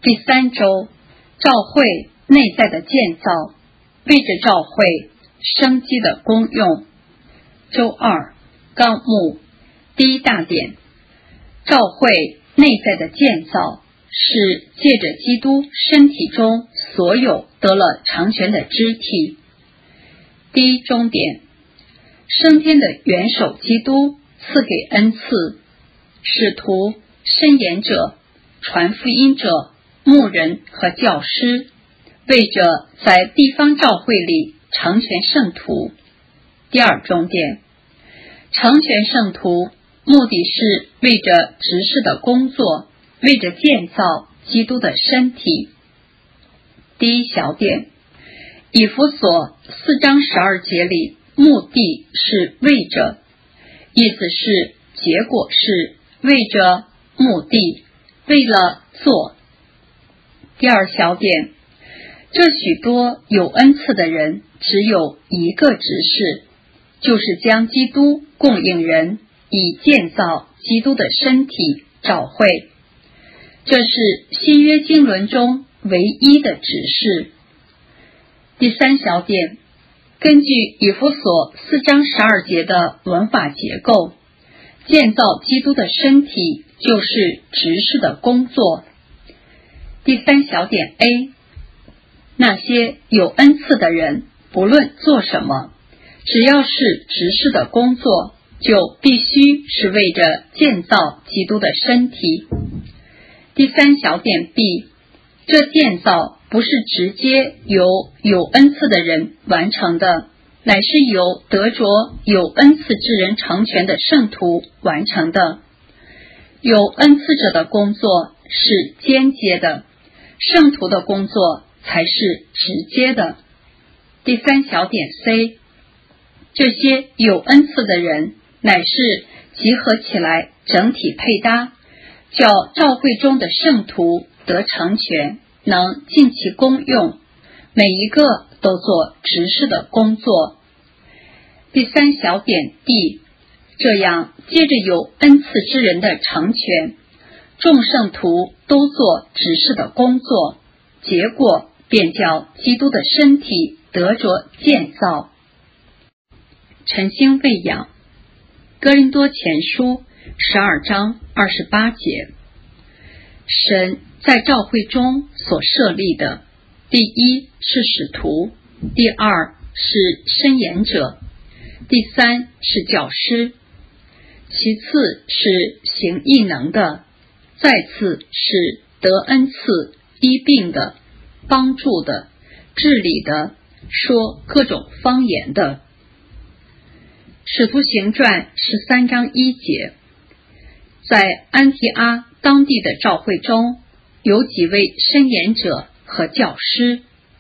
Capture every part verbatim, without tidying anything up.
第三周，教会内在的建造，为着教会生机的功用。周二，纲目第一大点，教会内在的建造是借着基督身体中所有得了长权的肢体。第一中点，升天的元首基督赐给恩赐，使徒、申言者、传福音者、牧人和教师，为着在地方教会里成全圣徒。第二重点，成全圣徒目的是为着执事的工作，为着建造基督的身体。第一小点，以弗所四章十二节里，目的是为着，意思是结果是为着，目的为了做。第二小点，这许多有恩赐的人只有一个职事，就是将基督供应人，以建造基督的身体教会。这是新约经纶中唯一的指示。第三小点，根据以弗所四章十二节的文法结构，建造基督的身体就是执事的工作。第三小点 A， 那些有恩赐的人，不论做什么，只要是执事的工作，就必须是为着建造基督的身体。第三小点 B， 这建造不是直接由有恩赐的人完成的，乃是由得着有恩赐之人成全的圣徒完成的。有恩赐者的工作是间接的，圣徒的工作才是直接的。第三小点 C， 这些有恩赐的人乃是集合起来整体配搭，叫教会中的圣徒得成全，能尽其功用，每一个都做执事的工作。第三小点 D， 这样接着有恩赐之人的成全，众圣徒都做执事的工作，结果便叫基督的身体得着建造。晨星喂养，哥林多前书十二章二十八节，神在教会中所设立的，第一是使徒，第二是申言者，第三是教师，其次是行异能的，再次是得恩赐、医病的、帮助的、治理的、说各种方言的。使徒行传十三章一节，在安提阿当地的教会中，有几位申言者和教师。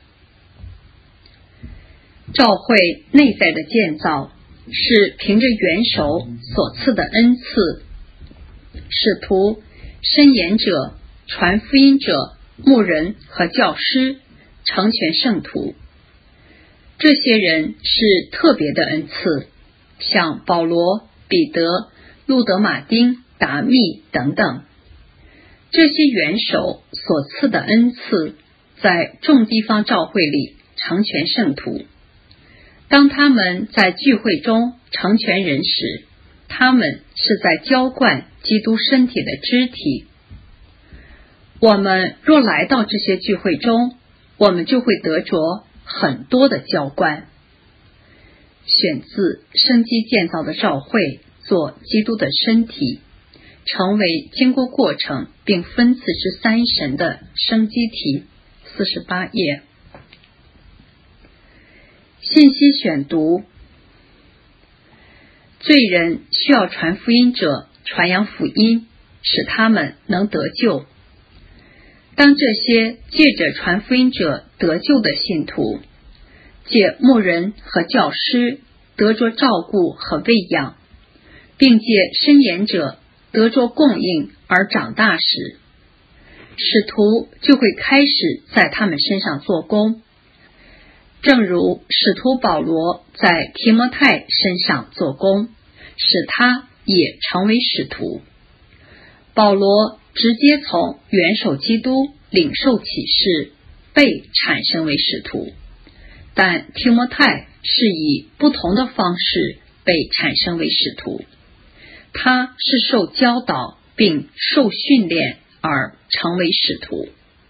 教会内在的建造是凭着元首所赐的恩赐，使徒、申言者、传福音者、牧人和教师成全圣徒。这些人是特别的恩赐，像保罗、彼得、路德马丁、达密等等。这些元首所赐的恩赐，在众地方教会里成全圣徒。当他们在聚会中成全人时，他们是在浇灌基督身体的肢体。我们若来到这些聚会中，我们就会得着很多的浇灌。选自生机建造的教会做基督的身体，成为经过过程并分赐之三神的生机体，四十八页。信息选读，罪人需要传福音者传扬福音，使他们能得救。当这些借着传福音者得救的信徒，借牧人和教师得着照顾和喂养，并借申言者得着供应而长大时，使徒就会开始在他们身上做工，正如使徒保罗在提摩太身上做工，使他也成为使徒。保罗直接从元首基督领受启示，被产生为使徒，但提摩太是以不同的方式被产生为使徒。他是受教导并受训练而成为使徒。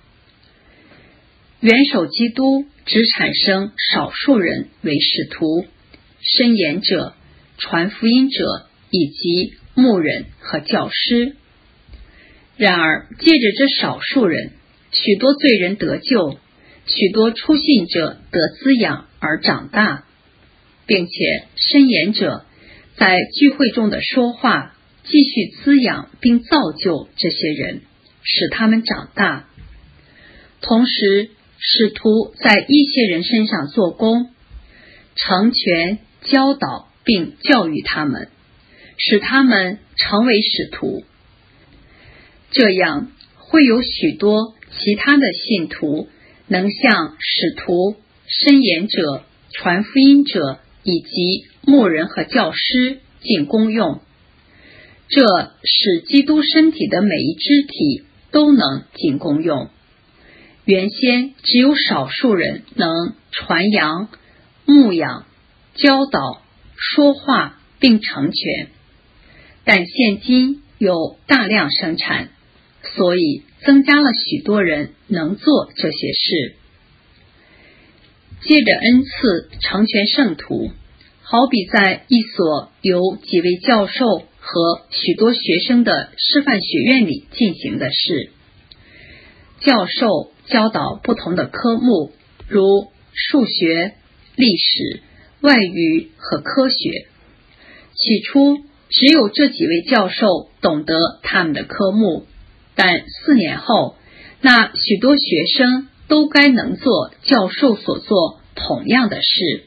元首基督只产生少数人为使徒，申言者、传福音者以及牧人和教师。然而借着这少数人，许多罪人得救，许多初信者得滋养而长大，并且申言者在聚会中的说话继续滋养并造就这些人，使他们长大。同时使徒在一些人身上做工，成全、教导并教育他们，使他们成为使徒。这样会有许多其他的信徒能向使徒、申言者、传福音者以及牧人和教师尽功用，这使基督身体的每一肢体都能尽功用。原先只有少数人能传扬、牧养、教导、说话并成全，但现今有大量生产，所以增加了许多人能做这些事。借着恩赐成全圣徒，好比在一所由几位教授和许多学生的师范学院里进行的事。教授教导不同的科目，如数学、历史、外语和科学。起初只有这几位教授懂得他们的科目，但四年后，那许多学生都该能做教授所做同样的事。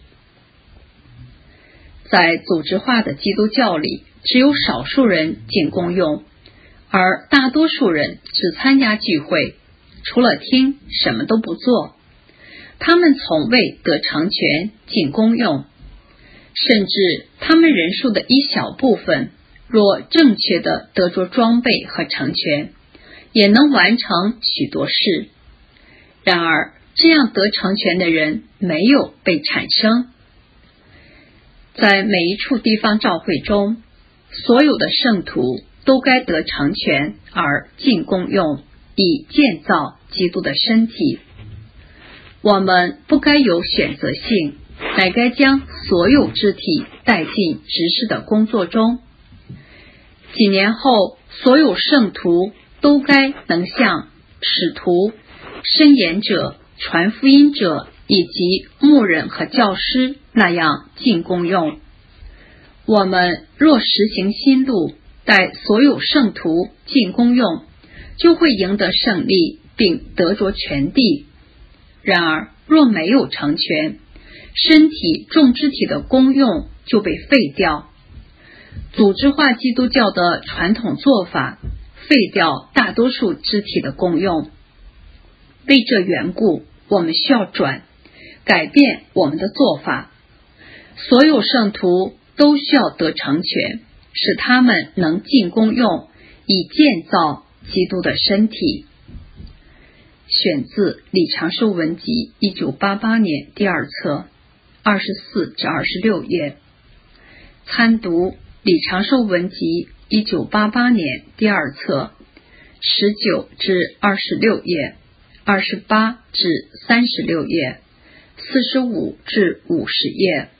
在组织化的基督教里，只有少数人尽功用，而大多数人只参加聚会，除了听什么都不做。他们从未得成全尽功用，甚至他们人数的一小部分若正确的得着装备和成全，也能完成许多事。然而这样得成全的人没有被产生。在每一处地方教会中，所有的圣徒都该得成全而尽功用，以建造基督的身体。我们不该有选择性，乃该将所有肢体带进执事的工作中。几年后，所有圣徒都该能像使徒、申言者、传福音者以及牧人和教师那样尽功用。我们若实行新路，带所有圣徒尽功用，就会赢得胜利并得着全地。然而若没有成全，身体众肢体的功用就被废掉。组织化基督教的传统做法废掉大多数肢体的功用。为这缘故，我们需要转改变我们的做法。所有圣徒都需要得成全，使他们能尽功用，以建造基督的身体。选自李长寿文集一九八八年第二册二十四至二十六页。参读李长寿文集一九八八年第二册十九至二十六页、二十八至三十六页、四十五至五十页。